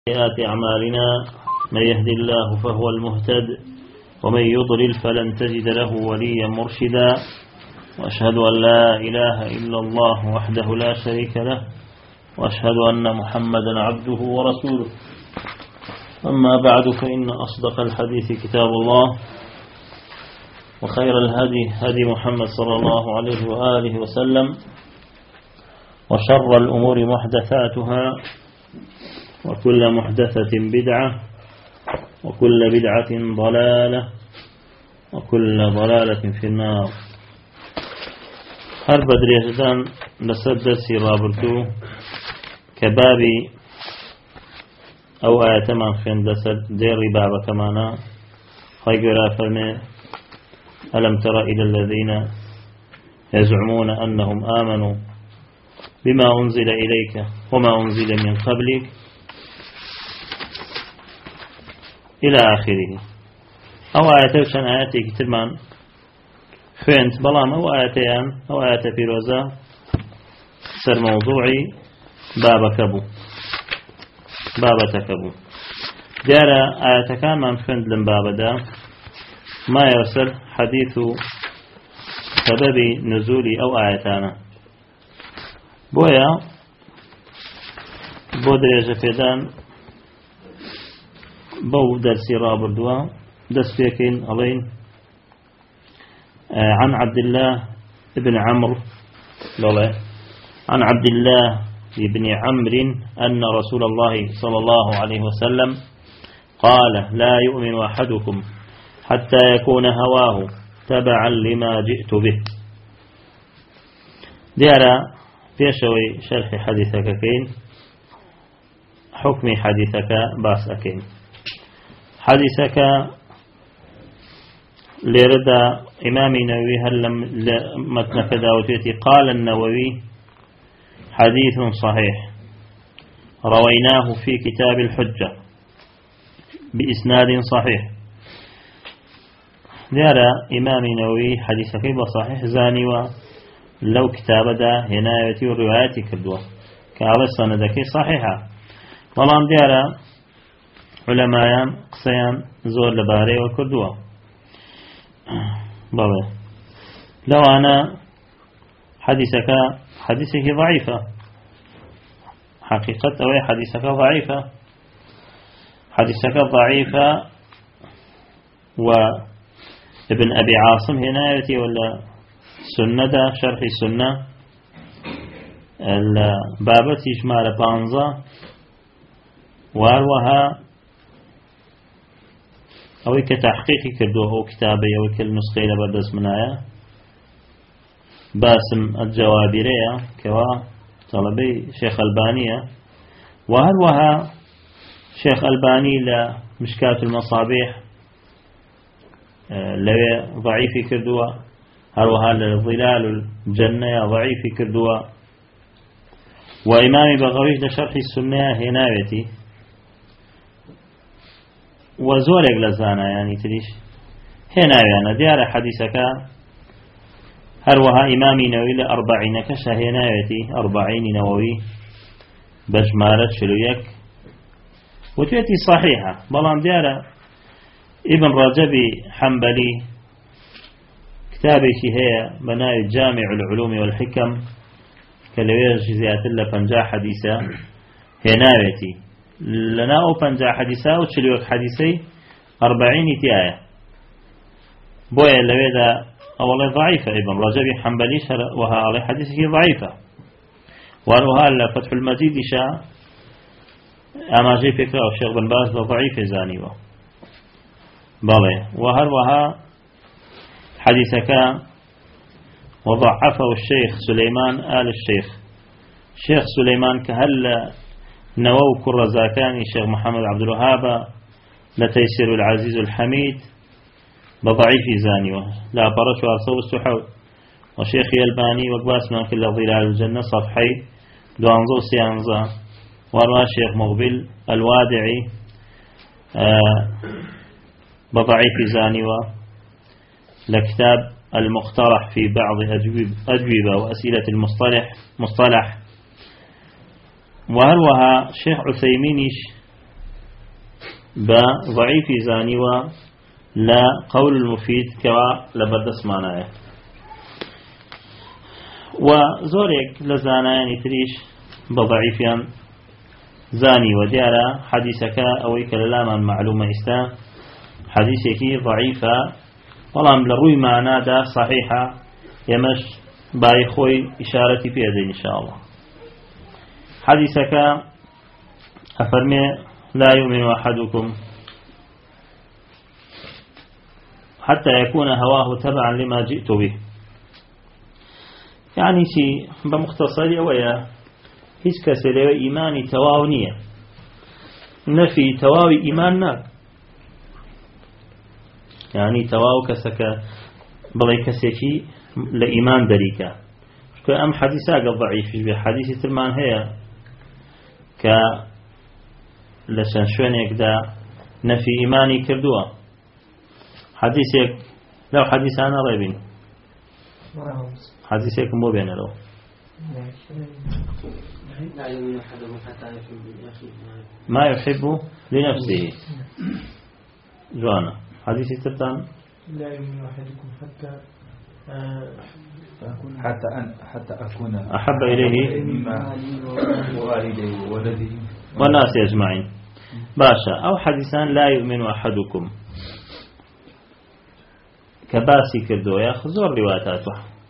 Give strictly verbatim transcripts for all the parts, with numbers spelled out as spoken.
سيئات أعمالنا من يهدي الله فهو المهتد ومن يضلل فلن تجد له وليا مرشدا وأشهد أن لا إله إلا الله وحده لا شريك له وأشهد أن محمدا عبده ورسوله. أما بعد فإن أصدق الحديث كتاب الله وخير الهدي هدي محمد صلى الله عليه وآله وسلم وشر الأمور محدثاتها وكل محدثة بدعة وكل بدعة ضلالة وكل ضلالة في النار. هر بدريجتان لسدسي رابرتو كبابي أو آياتمان خين لسد دير بابا كمانا خيقرا فرمي ألم تر إلى الذين يزعمون أنهم آمنوا بما أنزل إليك وما أنزل من قبلك إلى آخره. أو آياته وشان آياتي كترمان خوينت بلام أو آياتيان أو آيات فيروزا سر موضوعي بابا كبو بابا تكبو ديارة آيات كان من خوينت لن بابا دا ما يرسل حديث سبب نزول أو آياتانا بويا بودريجة فيدان بو درسي رابردوا درس فيكين علين عن عبد الله بن عمرو عن عبد الله بن عمرو أن رسول الله صلى الله عليه وسلم قال لا يؤمن أحدكم حتى يكون هواه تبعا لما جئت به. ديارا بيشوي شرح حديثك كين حكم حديثك باس أكين حديثك لرد إمام نووي هل لم متن كداوتيتي قال النووي حديث صحيح رويناه في كتاب الحجة بإسناد صحيح. يرى إمام نووي حديثك بصحيح زاني لو كتاب دا هنايتي والرواياتي كردوه كعب السندك صحيحة طالما ديارا علماء قصيان زور لباري وكردوه بابا لو أنا حديثك حديثك ضعيفة حقيقة أو حديثك ضعيفة حديثك ضعيفة وابن أبي عاصم هنايتي ولا سنة دا شرح السنة البابة إجمال بانزا واروها أو كتحقيق كردوه كتابي أو كالنسخة لبردس منايا باسم الجوابيرية كوا طلبي شيخ ألبانية وهروها شيخ ألباني لمشكاة المصابيح لو ضعيف كردوه هروها لظلال الجنة ضعيف كردوا. وإمام بغويش لشرح السنة هنايتي وزورك لزانا يعني تريش هنايانا ديار حديثك هروها إمامي نووي لأربعين كشا هنايتي أربعين نووي بجمارة شلويك وتأتي صحيحة بلان ديار ابن رجبي حنبلي كتابي هي بناء جامع العلوم والحكم كالوير جزيات الله فنجا حديثة هنايتي لنا أو فنجا حديثة وشليوك حديثي أربعين تآية بويا لويدا أولا ضعيفة ابن رجبي حنبلي وها على حديثه ضعيفة وها لفتح المجيد شاء أما جي فكرة الشيخ بن باز ضعيف زانيوه بالي وهر وها حديثك وضعفه الشيخ سليمان آل الشيخ شيخ سليمان كهل نوو كرزاكاني الشيخ محمد عبد الوهاب لتيسير العزيز الحميد بضعيف زانيوه لا برش وارصو السحو وشيخ الباني وقباس من كل ظلال الجنة صفحي دوانزو سيانزا وروا شيخ مقبل الوادعي آه بضعيف زانيوه لكتاب المقترح في بعض أجوبة وأسئلة المصطلح مصطلح وهروها شيخ عثيمينيش بضعيف زاني ولا قول المفيد كوا لبردس معناه وزورك لزاناني تريش بضعيفيا زاني وديارة حديثك أويك للاما معلومة إستا حديثك ضعيفة والله لروي معنا دا صحيحة يمش بايخوي إشارتي في هذه إن شاء الله حديثك أفرمي لا يؤمن أحدكم حتى يكون هواه تبعا لما جئت به يعني شيء بمختصر ويا هيش كسر إيماني تواونية نفي تواوي إيماننا يعني تواو كسك بلاي كسيكي لإيمان دريكا كأم حديثا قد ضعيف بحديث ترمان هي ك لسان شوينك دا نفي إيماني كردوا حديثك لو حديث أنا ريبين حديثك مو بين له ما يحب لنفسه جوانا حديث تبتان لا يؤمن أحدكم حتى حتى أن حتى أكون أحب إليه مما والديه وولده والناس أجمعين باشا أو حديثان لا يؤمن أحدكم كباسي كردو يا خزور رواياته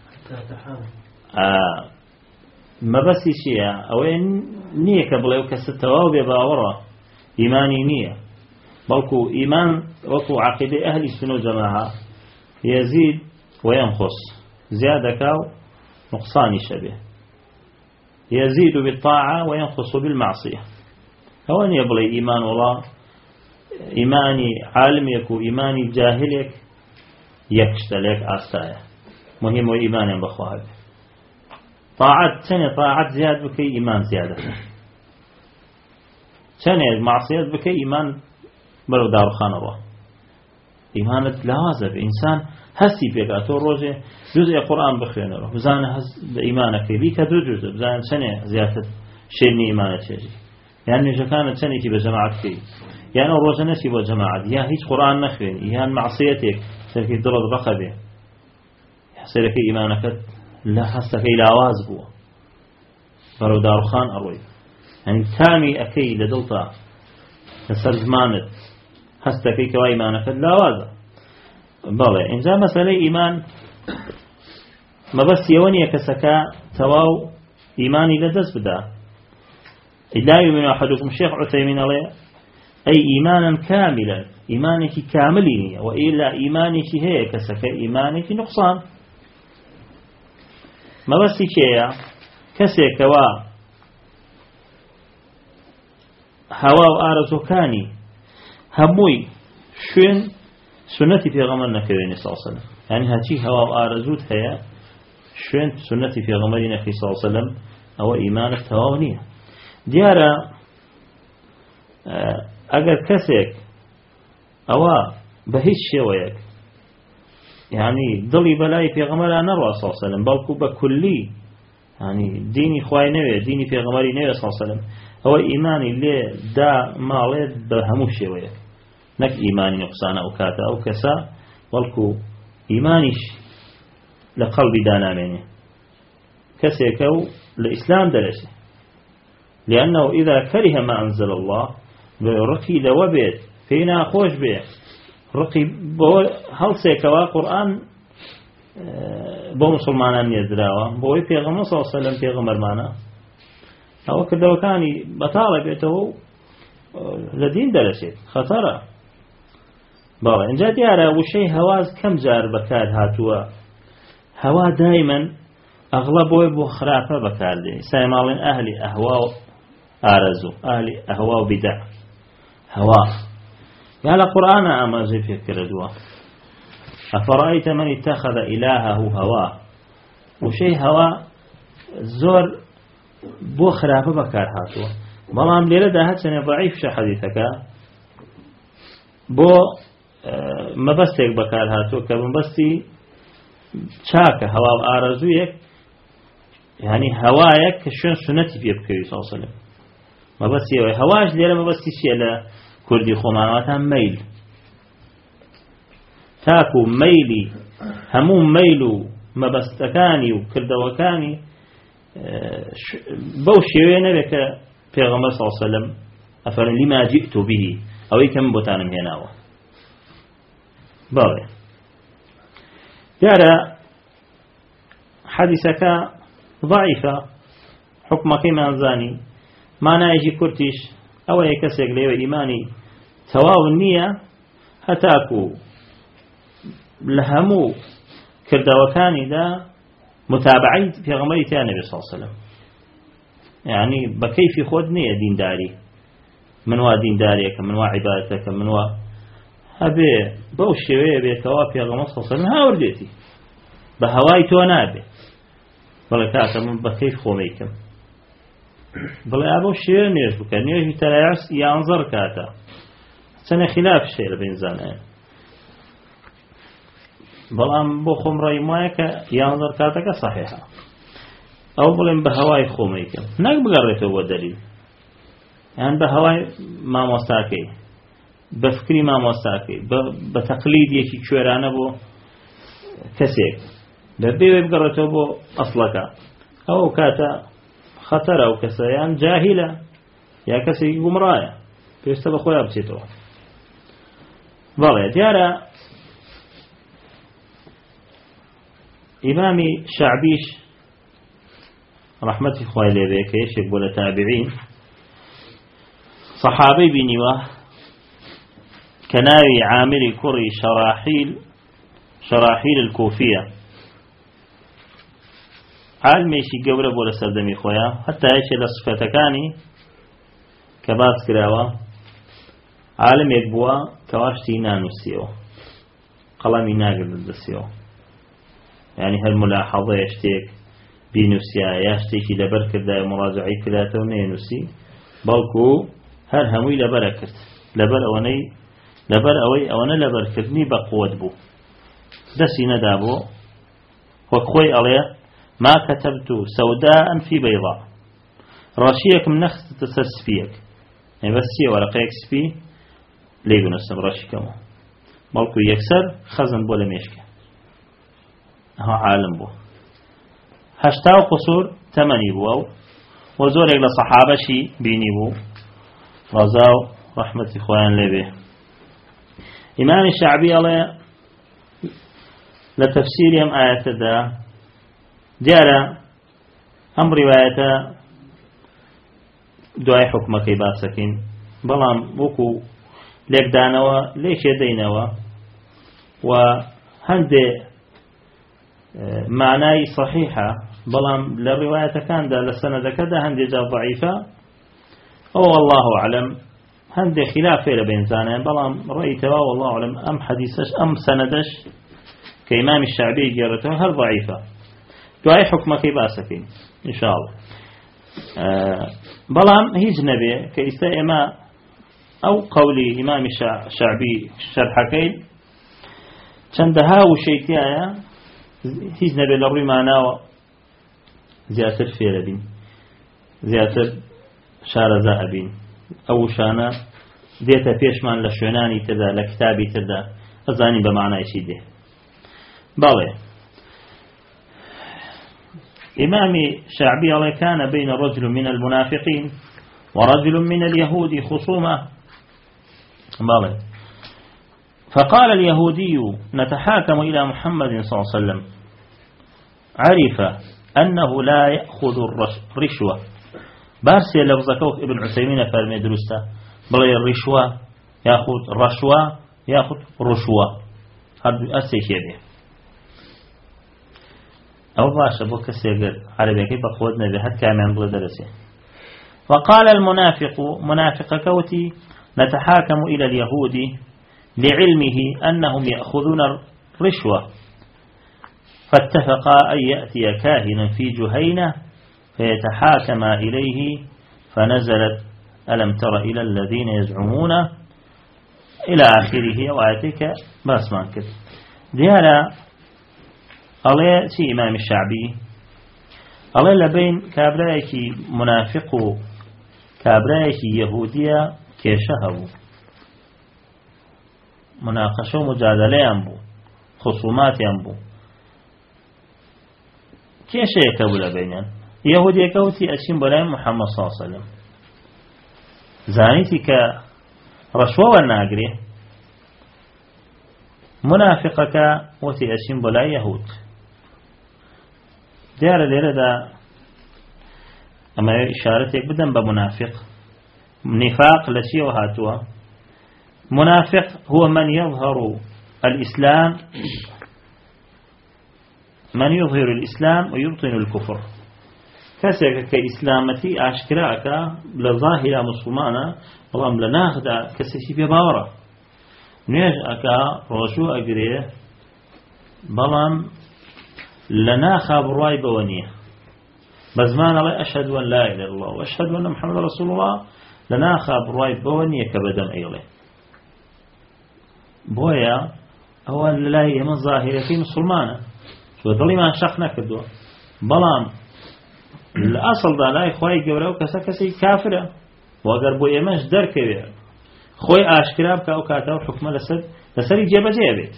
آه ما بس شيء أو إن نية قبل كستواو بباورة إيماني نية بلكو إيمان وكو عقيدة أهل السنة والجماعة يزيد وينقص زيادة كاو نقصان شبه يزيد بالطاعة وينقص بالمعصية هو أن يبلي إيمان الله إيماني عالم يكو إيماني جاهلك يكشتلك أستايا مهم وإيمان بخواه طاعة سنة طاعة زياد بكي إيمان زيادة سنة معصية بكي إيمان برو دار خان الله إيمانت لازم إنسان هسي بيقاتو روجه جزء قرآن بخير نروح بزان هس إيمانك بيك دو جزء بزان سنة زيادة شيرني إيمانك شيء يعني إذا كانت سنة كي بجماعتك يعني روجه نسي بجماعت يا هيج قرآن نخوين يا معصيتك سلكي ضرب رقبه سلكي إيمانك لا حسك إلى آواز بوا برو دار خان أروي يعني تامي أكي لدلتا لسر زمانت هستكي كوا إيمانك لا آواز بله إنجا مسألة إيمان ما بس يوني كسكا تواو إيماني لدز بدا لا يؤمن أحدكم الشيخ عثيمين عليه أي إيمانا كاملا إيمانك كاملين وإلا إيمانك هي كسكا إيمانك نقصان ما بس كيا كسكوا هوا وآرزو كاني هموي شون سنتي في غمرنا كويني صلى الله عليه وسلم يعني هاتي هوا وآرزوت هيا شون سنتي في غمرنا في صلى الله عليه وسلم أو إيمانك تواونية ديارة أجر كسك أو بهيش شويك يعني ضلي بلاي في غمرنا نروى صلى الله عليه وسلم بلكو بكلي يعني ديني خواي نوي ديني في غمري نوي صلى الله عليه وسلم هو إيماني اللي دا مالي بهمو شويك نك إيماني نقصان أو كاتا أو كسا بلكو إيمانيش لقلبي دانا مني كسيكو الإسلام درسه لأنه إذا كره ما أنزل الله رقي لوبيت فينا خوش به رقي هل سيكوا قرآن بو مسلمانان يدراوا بو پیغمبر صلى الله عليه وسلم پیغمبر معنا او كدو كاني بطاله بيته لدين درسه خطره بابا إن جاء ديارة وشي هواز كم جار بكار هاتوا هوا دائما أغلبه بو خرافة بكار دي سيمالين أهلي أهواء آرزو أهلي أهواء بدع هوا يعني القرآن أما زي فكر دوا أفرأيت من اتخذ إلهه هوا وشي هوا زور بو خرافة بكار هاتوا بلام ليلة داهت سنة ضعيف شا حديثك بو ما بستيك بكار هاتو كبن بستي شاك هوا آرزويك يعني هوايك شون سنتي في بكري صلى الله عليه وسلم ما بستي هواش ليلة ما بستي شيء لا كردي خماماتها ميل تاكو ميلي هموم ميلو مبستكاني وكردوكاني بو شوينه بك پیغمبر صلى الله عليه وسلم افرن لما جئت به او يكم بوتانم هناوه بله يارا حديثك ضعيفة حكمك ما زاني ما نايجي كرتيش او يكسيك ليو ايماني تواو النية هتاكو لهمو كردوكاني دا متابعي في غمرية النبي صلى الله عليه وسلم يعني بكيف خود نية دين داري من وا دين داريك من وا عبادتك من وا هبه بوش شوية بيتوا في غمرية صلى الله عليه وسلم ها ورديتي بهواي تو نابه بلا كاتا من بكيف خوميكم بلا أبو شوية نيش بكا نيش تلاعس ينظر كاتا سنة خلاف الشيء لبين زانين بلام بو خمري مايك ينظر كاتك صحيحة أو بلين بهواي خوميكم ناك بقريته هو دليل يعني بهواي ما مستاكي بفكري ما مستاكي بتقليد يكي كويرانه بو كسيك ببيوي بقريته بو أصلك أو كاتا خطر أو كسيان جاهلة يا كسي قمرايا بيستبق خويا بسيطو بلي ديارة إمامي شعبيش رحمة إخوائي لبيك يشك بولا تابعين صحابي بنيوه كناوي عامري كري شراحيل شراحيل الكوفية عالمي شي قبل بولا سردمي خويا حتى يشي لصفتكاني كباس كراوة عالم يكبوا كواشتي نانو سيو قلمي ناقل الدسيو يعني هالملاحظة يشتيك بينوسيا يشتيكي لبر كردا مراجعي كلاته ونينوسي بلكو هر هموي لبر كرت لبر أوني لبر أوي أونا لبر كرتني بقوة بو دسي ندابو وكوي عليه ما كتبت سوداء في بيضاء راشيك من نخت تسسفيك يعني بس هي ورقيك سفي ليقو نسم راشيكمو بلكو يكسر خزن بولا ميشكي ها عالم بو هشتاو قصور تمني بو وزور إلى صحابة شي بيني بو رزاو رحمة إخوان لبه إمام الشعبي الله لتفسيرهم آية دا جارة أم رواية دعاء حكمك باسكين بلام وكو ليك دانوا ليش يدينوا وهندي معناي صحيحة بلام للرواية كان دا لسنة كذا هندي جا ضعيفة أو والله أعلم هندي خلاف فيه بين زانين بلام رأيته والله أعلم أم حديثش أم سندش كإمام الشعبي جرته هل ضعيفة دعاء حكمك باسكين إن شاء الله أه بلام هيج نبي كإستئماء أو قولي إمام الشعبي شرحكين چندها وشيتيايا هیچ نبی لڕووی ماناوە زیاتر فێرە بین زیاتر شارەزا ئەبین ئەو شانە دێتە پێشمان لە شوێنانی تردا لە کتابی تردا ئەزانی بە معنایشی دێ بەڵێ إمامي شعبي الله كان بين رجل من المنافقين ورجل من اليهود خصومة بلى فقال اليهودي نتحاكم إلى محمد صلى الله عليه وسلم عرف أنه لا يأخذ الرشوة بارسي لفظكوك ابن عثيمين فرمي درسته بلى الرشوة يأخذ رشوة يأخذ رشوة هذا أسي شيء أو باشا بو كسي عربي كيف أخذنا بهد كامل بلا درسي وقال المنافق منافق كوتي نتحاكم إلى اليهود لعلمه أنهم يأخذون الرشوة فاتفقا أن يأتي كاهنا في جهينة فيتحاكم إليه فنزلت ألم تر إلى الذين يزعمون إلى آخره وآتيك بس ما كده ديالا الله سي إمام الشعبي الله لبين كابرايكي منافق كابرايكي يهودية كيشهبو مناقشة ومجادلة بو خصومات بو كيش يكبل بينان يهود يكوتي أشين بلاي محمد صلى الله عليه وسلم زانيتي كرشوة والناقري منافقك وتي أشين بلاي يهود ديار ليرة دا أما إشارتك بدن بمنافق نفاق لشي وهاتوا منافق هو من يظهر الإسلام من يظهر الإسلام ويبطن الكفر كسيك كإسلامتي أشكراك لظاهرة مسلمانة والله لناخد كسيكي بباورة نيج أكا رجو أقريه بلام لناخا برواي بوانيه بزمان الله أشهد أن لا إله إلا الله وأشهد أن محمد رسول الله لناخا برواي بوانيه كبدم أيضا بويا هو لا يمن ظاهرة مسلمانة شو ظلي ما شخنا كدوا بلام الأصل ده لا إخوائي جورا وكسا كسي كافرة وأقر بو يمنش در كبير خوي آشكراب كأو كاتاو حكمة لسد لسري جيبا جيبت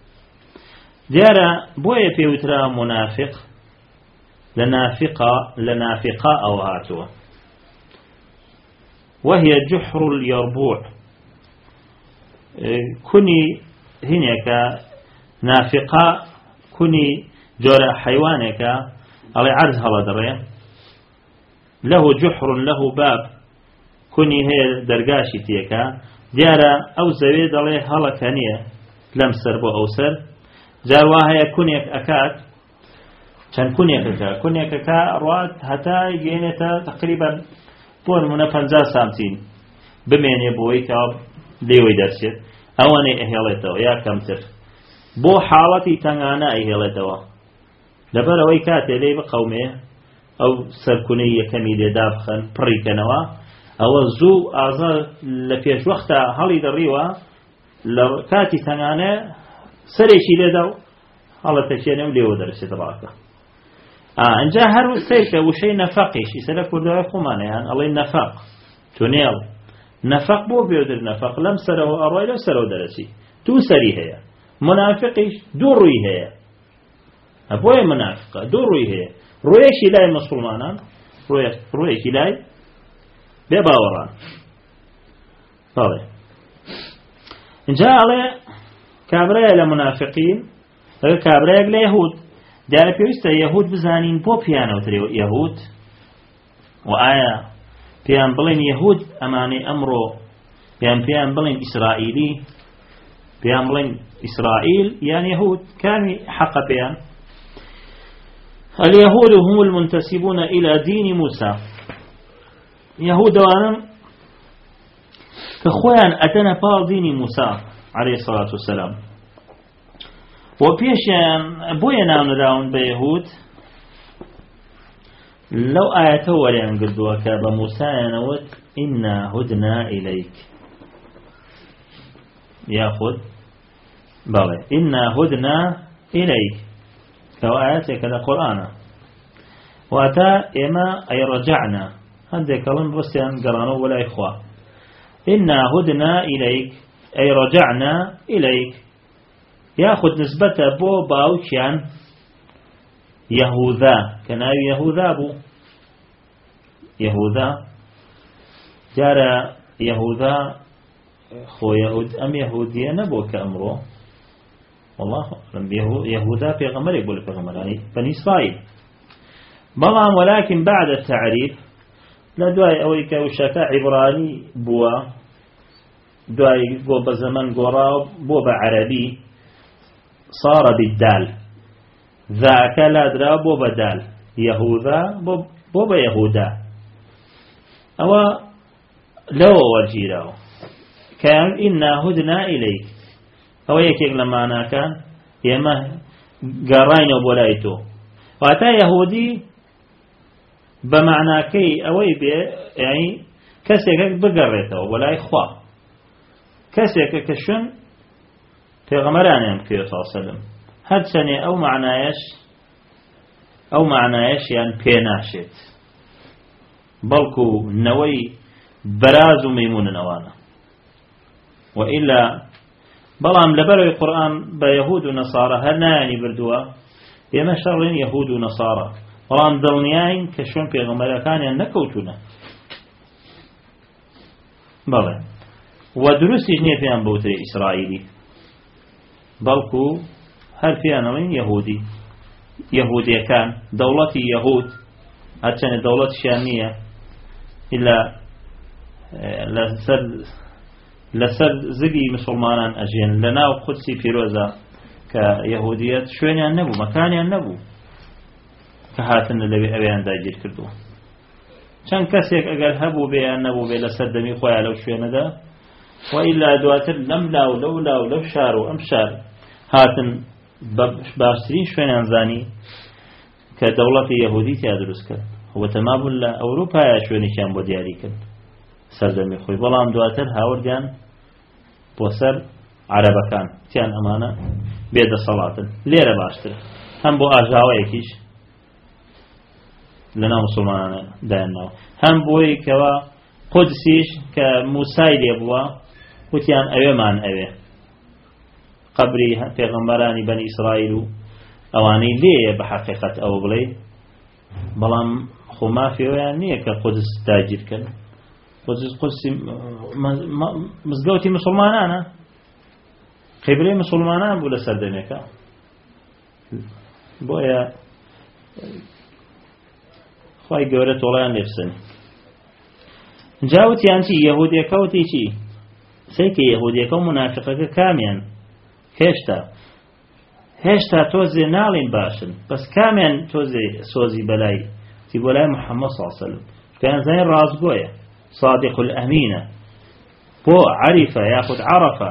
ديارا بويا بيوترا منافق لنافقة لنافقة أو هاتوا وهي جحر اليربوع كوني هناك نافقة كوني جورا حيوانك على عرض هلا دريا له جحر له باب كوني هي درقاشي تيكا ديارا أو زويد عليه هلا كانية لمسر بو أوسر جارواها يكوني أكاد كان كوني أكاد كوني أكاد روات حتى يجينيتا تقريبا بون من فنزا سامتين بميني بويكا ليوي درسيت أواني إهياليتو يا كمتر بو حالتي تنغانا إهياليتو لبرا ويكاتي لي بقومه أو سركونية كميدة دافخن بريكنوا أو زو أعزال لفيش وقتا هالي دريوا لكاتي تنغانا سريشي لدو هلا تشيني وليو درسي تبعك آه انجا هر سيكا وشي نفقيش يسألك ودعي خمانة يعني الله النفاق تونيل نفق بو بيودر نفق لم سره أرواي لم سره درسي تو سري هي منافقيش دو روي هي أبوي منافقة دو روي هي رويش إلاي مسلمانا رويش إلاي بباوران طالي انجا على كابرايا لمنافقين كابرايا ليهود دار بيوستا يهود بزانين بو بيانو تريو يهود وآيا بيان بلين يهود أماني أمرو بيان بيان بلين إسرائيلي بيان بلين إسرائيل يعني يهود كان حق بيان اليهود هم المنتسبون إلى دين موسى يهود وانم كخوان أتنا بال دين موسى عليه الصلاة والسلام وبيشان بوينا نراون بيهود لو آياته وليان قدوا كاب موسى ينوت إنا هدنا إليك ياخذ بلى إنا هدنا إليك كو آياتك كذا قرآن وأتا إما أي رجعنا هذا كلام بس قرانا ولا إخوة إنا هدنا إليك أي رجعنا إليك ياخذ نسبته بو باوشان يهوذا كان يهوذا بو يهوذا جرى يهوذا خو يهود أم يهودية نبو كأمره والله يهوذا في غمر يقول في غمر يعني بني إسرائيل بلام ولكن بعد التعريف لا دواي أويك وشكا عبراني بوا دواي بو بزمن قراب بو بعربي صار بالدال ذاك لا درا بو بدال يهوذا بو بيهودا أو لو وجيراو كان إنا هدنا إليك أو يكيك لما أنا كان يما قرين وبولايتو وأتا يهودي بمعنى كي أوي بي يعني كسيك بقريته ولا إخوة كسيك كشن في غمران يمكن صلى الله عليه وسلم هاد سنة أو معنايش أو معنايش يعني بيناشت بلكو نوي براز ميمون نوانا وإلا بەڵام لەبەرەوەی قورئان بە یەهود و نەسارە هەر نایانی بردووە ئێمە شەڕین یەهود و نەسارە بەڵام دڵنیاین کە شوێن پێغەمبەرەکانیان نەکەوتوونە بەڵێ و دروستیش نییە پێیان بەوترێ ئیسرائیلی بەڵکو هەر پێیانەڵین یەهودی یەهودیەکان دەوڵەتی یەهود هەرچەنە دەوڵەتیشیان نییە ئیلا لەسەر لەسەر زگی مسلمانان ئەژێن لە ناو قودسی پیرۆزە کە یەهودیەت شوێنیان نەبوو مەکانیان نەبوو کە هاتن لەوێ ئەویان داگیر کردووە چەند کەسێک ئەگەر هەبوو بێیان نەبوو بێ لەسەر دەمی خۆیان لەو شوێنەدا و ئیلا دواتر لەم لاو لەو لاو لەو شار و ئەم شار هاتن باشترین شوێنیان زانی کە دەوڵەتی یەهودی تیا دروست کرد و تەمابوون لە ئەوروپایە شوێنێکیان بۆ دیاری کرد سەردەمی خۆی بەڵام دواتر هاوردیان بۆ سەر عەرەبەکان تیان ئەمانە بێدەسەڵاتن لێرە باشترە هەم بۆ ئاژاوەیەکیش لەناو مسلمانانە دایانناوە هەم بۆی کەوا قودسیش کە موسای لێ بووە وتیان ئەوێمان ئەوێ قبری پێغەمبەرانی بەنی ئیسرائیل و ئەوانەی لێیە بە حەقیقەت ئەوە بڵێ بەڵام خۆ مافیەوەیان نییە کە قودس داگیرکەن قودس قودسی مزگەوتی مسلمانانە قیبلەی مسلمانان بوو لە سەردەمێکە بۆیە خوای گەورە تۆڵیان لێبسنی جاوتیان چی یەهودیەکە وتی چی سەیکە یەهودیەکە و منافقەکە کامیان هێشتا هێشتا تۆزێ ناڵین باشن بەس کامیان تۆزێ سۆزی بەلای تی بۆ لای محەممەد صلی الله علیه وسلم کەیان زای ڕازگۆیە صادق الأمینە بۆ عەریفە یاخود عەرەفە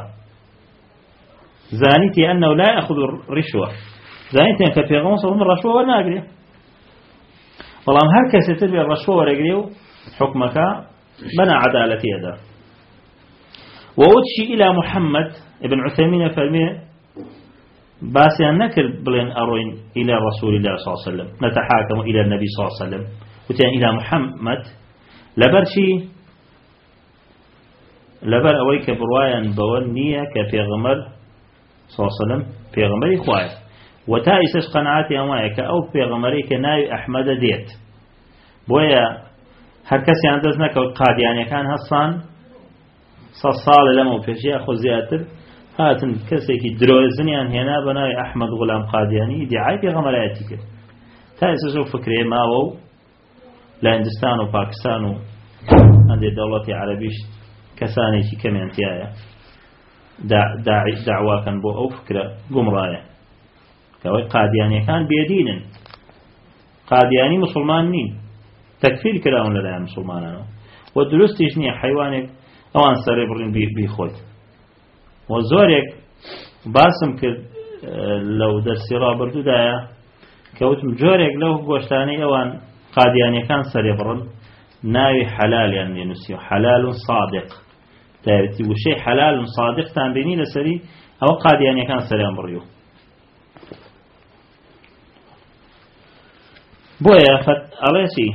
زانیتی ئەنەو لا یأخذ ڕیشوە زانیتیان کە پێغەمبەر صلی الله علیه وسلم ڕەشوە وەرناگرێ بەڵام هەر کەسێتر بێ ڕەشوە وەرەگرێ و حکمەکە بەنا عەدالەتی ئەدا ووتشي إلى محمد ابن عثيمين فرمي باسيان نكر بلين أروين إلى رسول الله صلى الله عليه وسلم نتحاكم إلى النبي صلى الله عليه وسلم وتين إلى محمد لبرشي لبر أويك بروايا بولنية كبيغمر صلى الله عليه وسلم بيغمر إخوائي وتائسش قناعاتي أمائك أو بيغمري كناي أحمد ديت بويا هركسي عندزنك القادياني كان هصان سال لما وفيشي أخو زياتر هاتن كسيكي دروزنيان هنا بناي أحمد غلام قادياني دعاية بيغمرياتي كر تائسش فكري ماوو لهندستان وباكستان عند الدولة العربية كساني كي كمان تيايا داعي دعوة كان بو أو فكرة قمرايا كوي قادياني كان بيدين قادياني مسلمانين تكفير كلاهم لدى مسلمانان ودرستيش نية حيوانك ئەوان سەرێ بڕین بیخۆیت و زۆرێک باسم کرد لەو دەرسی ڕابردوودایە کەوتم جۆرێک لەو گۆشتانەی ئەوان قادیانیەکان سەرێ بڕن ناوی حەلالیان لێنووسی و حەلال صادق داوێتی وشەی حەلال صادقتان بینی لەسەری ئەوە قادیانیەکان سەریان بڕیو بۆیە ئەڵێ چی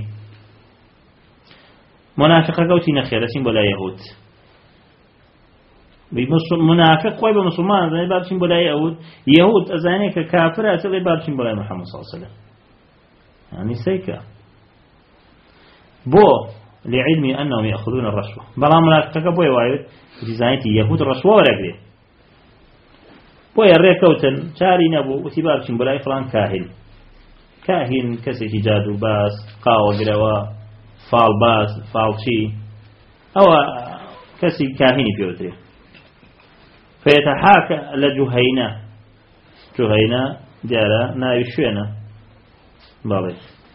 منافقە گەوتی نەخێرەچین بۆ لای یەهود منافق خۆی بە مسلمان ئەزانێ با بچین بۆ لای یەهود یەهود ئەزانێ کە کافرە ئەچڵێ با بچین بۆ لای محەممەد صلی الله علیه وسلم یعنی سەیکە بۆ لعلمی ئەنەهوم یەأخذون الرەشوە بەڵام منافقەکە بۆی وایێت دیزانێتی یەهود ڕەشوە وەرەگرێ بۆیە ڕێکەوتن چاری نەبوو وتی با بچین بۆ لای فڵان کاهین کاهین کەسێکی جادو باس قاوەگرەوە فال باز فالشي أو كسي كاهني بيوتري فيتحاكى لجهينة جهينة ديالا نايشونا بالي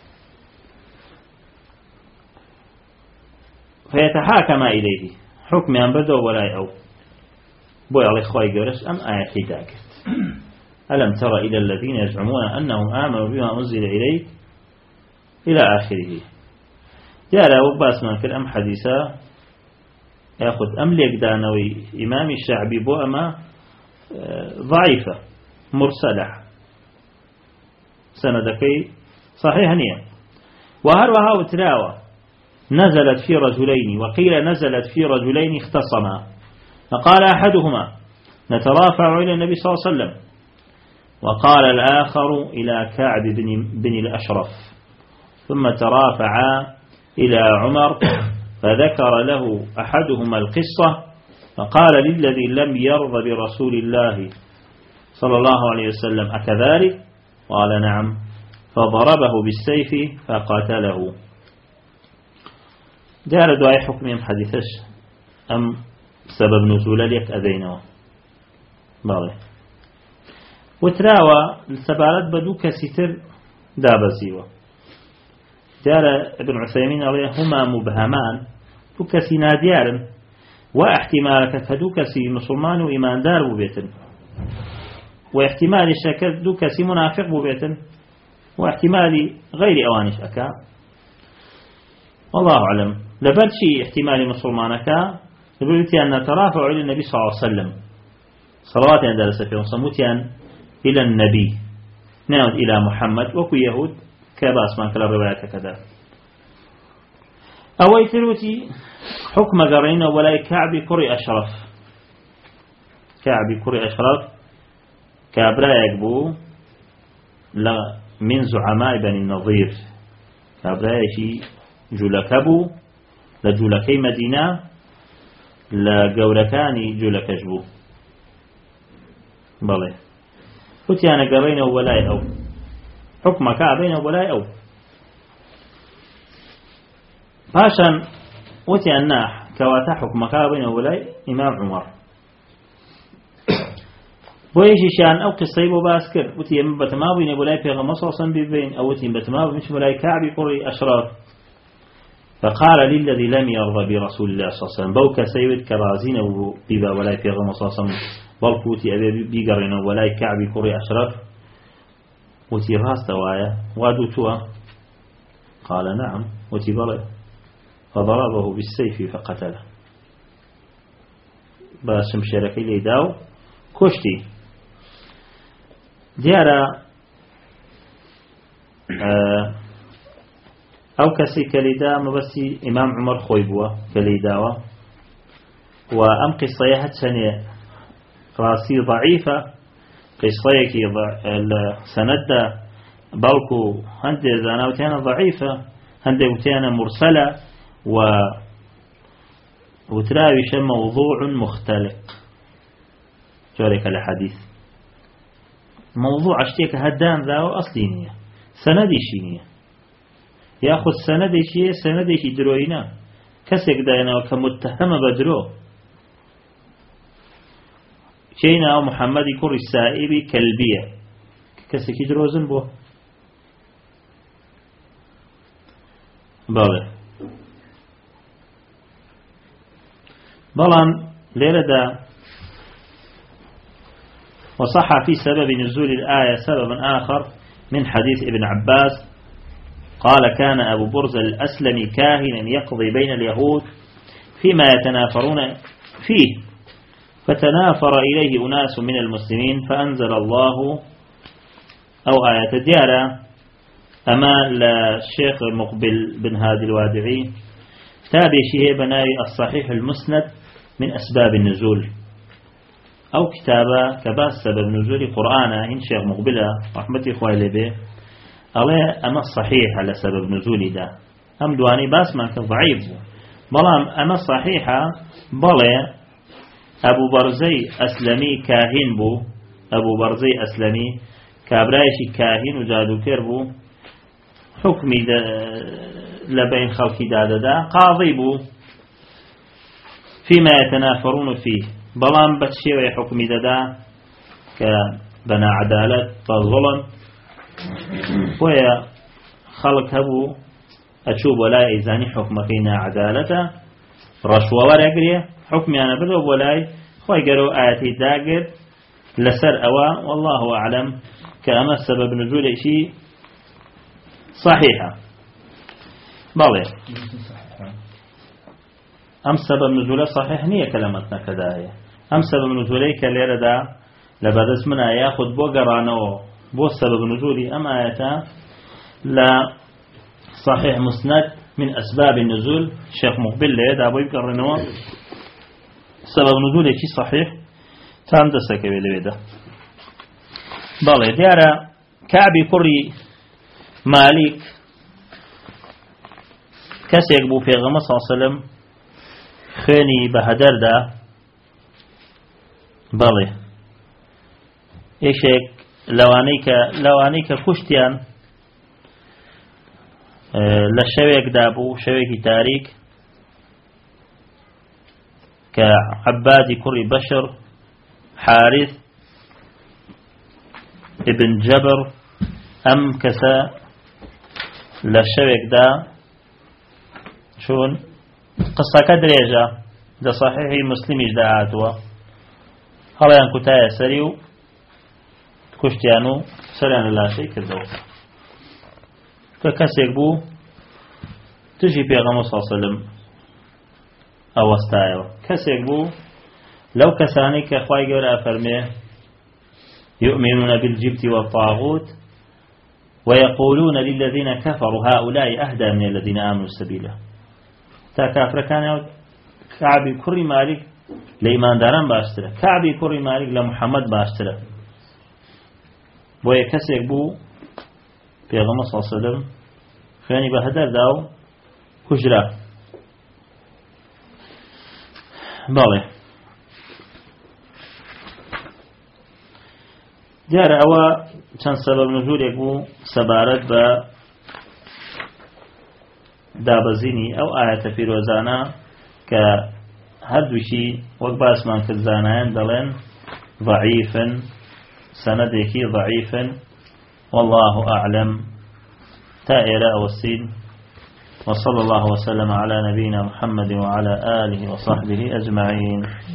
فيتحاكم إليه حكم ينبدو ولا أو بوي على إخوائي قرش أم آية حداك ألم ترى إلى الذين يزعمون أنهم آمنوا بما أنزل إليك إلى آخره دیارە وەک باسمان کرد ئەم حەدیثە یاخود ئەم لێکدانەوەی ئیمامی شەعبی بۆ ئەمە ضعیفە مرسەلە سەنەدەکەی صحیح نییە و هەروەها وتراوە نزلت في رجلين وقيل نزلت في رجلين اختصما فقال أحدهما نترافع إلى النبي صلى الله عليه وسلم. وقال الآخر إلى كعب بن, بن الأشرف، ثم ترافع إلى عمر فذكر له أحدهما القصة فقال للذي لم يرض برسول الله صلى الله عليه وسلم أكذلك؟ قال نعم، فضربه بالسيف فقتله. دار دعاء حكمهم حديثش أم سبب نزول لك أذينه بالله وتراوى السبالات بدو كسيتر دابزيوه. دار ابن عثيمين عليه هما مبهمان دو كسي ناديارن واحتمالك كدو كسي مسلمان وإيمان دار ببيتن، واحتمال الشكل دو كسي منافق ببيتن، واحتمال غير أوانش أكا. والله أعلم. لبرشي احتمال مسلمانك لبرتي أن نترافع إلى النبي صلى الله عليه وسلم صلوات عند السفير صموتيا إلى النبي نعود إلى محمد وكو يهود كباس من كلا روايات كذا. أوي ثلوتي حكم قرين ولا كعب كري أشرف، كعب كري أشرف كابرا يقبو لا من زعماء بني النظير، كابرا يشي جولكبو لجولكي مدينة لجوركاني جولكجبو بله قلت أنا قرين ولا أو حكم كعبين ولا أو باشا قلت أن كواتا حكم كعبين ولا إمام عمر بويشي شان أو قصيب وباسكر قلت يم بتماوين ولا في غمصة بين أو تيم بتماوين مش ولا كعب قري أشرار. فقال للذي لم يرضى برسول الله صلى الله عليه وسلم بوك سيد كرازين وبيبا ولا في غمصة بل فوتي أبي بيقرن ولا كعب قري أشرار وتي راس دوايا وادوتوا قال نعم وتي بلى فضربه بالسيف فقتله. باسم شركي لي داو كشتي ديارا آه أو كسي كليدا مبسي إمام عمر خويبوه كليداوه وأم قصيحة سنة راسي ضعيفة قصيك سند بلكو هندي زانوتيانا ضعيفة هندي وتيانا مرسلة و وتراويش موضوع مختلق جارك الحديث موضوع اشتيك هدان ذاو أصلينية سندي شينية ياخذ سندي شيء سندي شي دروينا كسك داينا وكمتهم بدرو شينا محمد يكون السائبي كلبية كسك دروزن بو بله بلان ليلة وصح في سبب نزول الآية سبب آخر من حديث ابن عباس قال كان أبو برزة الأسلمي كاهنا يقضي بين اليهود فيما يتنافرون فيه فتنافر إليه أناس من المسلمين فأنزل الله أو آية ديارة أما الشيخ المقبل بن هادي الوادعي تابع شيء بناي الصحيح المسند من أسباب النزول أو كتابة كباس سبب نزول قرآن إن شيخ مقبلة رحمة إخوائي به ألا أما الصحيح على سبب نزول ده أم دواني باس ما كضعيف بلام أما الصحيحة بلا أبو برزي أسلمي كاهن بو أبو برزي أسلمي كابرايشي كاهن وجادو كربو حكمي لبين خلقي دادا دا قاضي بو فيما يتنافرون فيه بلان بتشيوي حكمي دادا كبنا عدالة فالظلم ويا خلق هبو أشوف ولا إيزاني حكمكينا عدالة رشوة ورقرية حكمي أنا بدو ولاي خوي قروا آياتي داقر لسر أوا والله أعلم كأما السبب نزول شيء صحيحة بالي أم سبب نزوله صحيح نية كلمتنا كذا أم سبب نزوله كليرة دا لبدس منا ياخد بو قرانو بو سبب نزولي أم آياتا لا صحيح مسند من أسباب النزول الشيخ مقبل لي دا بو يقرنوا سبب نزوله شي صحيح تام دەستەکە بێ لەوێدا بەڵێ دیارە کعبی کوڕی مالیک کەسێک بوو پێغەمبەر صلی الله علیه و سەلەم خوێنی بە هەدەردا بەڵێ یەکێک لەوانەی کە لەوانەی کە کوشتیان لە شەوێکدا بوو شەوێکی تاریک کە عەبادی کوڕی بەشر حارث ابن جبر ئەم کەسە لە شەوێکدا چون قسەکە درێژە لە صحیحی مسلمیش داهاتووە هەڵیان کوتایە سەری و کوشتیان و سەریان لە لاشەی کردەوە کە کەسێک بوو تژی پێغەمبەر صلی الله علیه و سەلەم ئەوەستایەوە کەسێک بوو لەو کەسانی کە خوای گەورە ئەفەرمێ يؤمنون بالجبت والطاغوت ويقولون للذين كفروا هؤلاء أهدى من الذين آمنوا سبيلا تا كافر كان كعبي كري مالك لإيمان داران باشتره كعبي كري مالك لمحمد باشتره بويا كسيك بو پیغمبر صلى الله عليه وسلم خواني بهدر داو كجرا بالي دیارە ئەوە چەند سەبەب نزولێک بوو سەبارەت بە دابەزینی ئەو ئاەتە پیرۆزانە کە هەردووشی وەک باسمان کرد زانایان دەڵێن ضعیفن سەنەدێکی ضعیفن والله أعلم تا ئێرە ئەوەسین وصلى الله وسلم على نبينا محمد وعلى آله وصحبه أجمعين